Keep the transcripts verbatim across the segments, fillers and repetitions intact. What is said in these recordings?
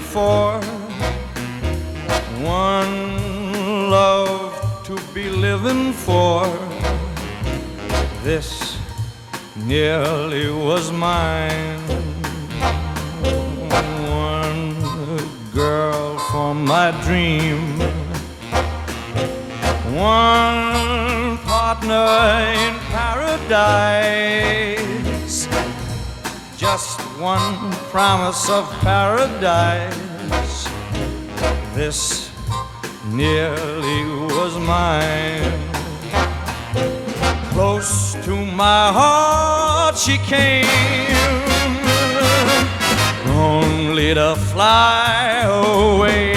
for, one love to be living for. This nearly was mine, one girl for my dream, one partner in paradise, just one promise of paradise. This nearly was mine. Close to my heart she came, only to fly away,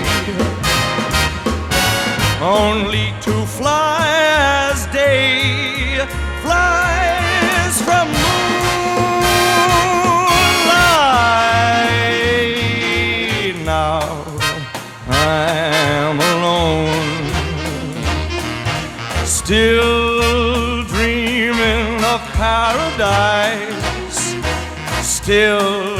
only to fly as day flies from moonlight. Now I am alone, still dreaming of paradise, still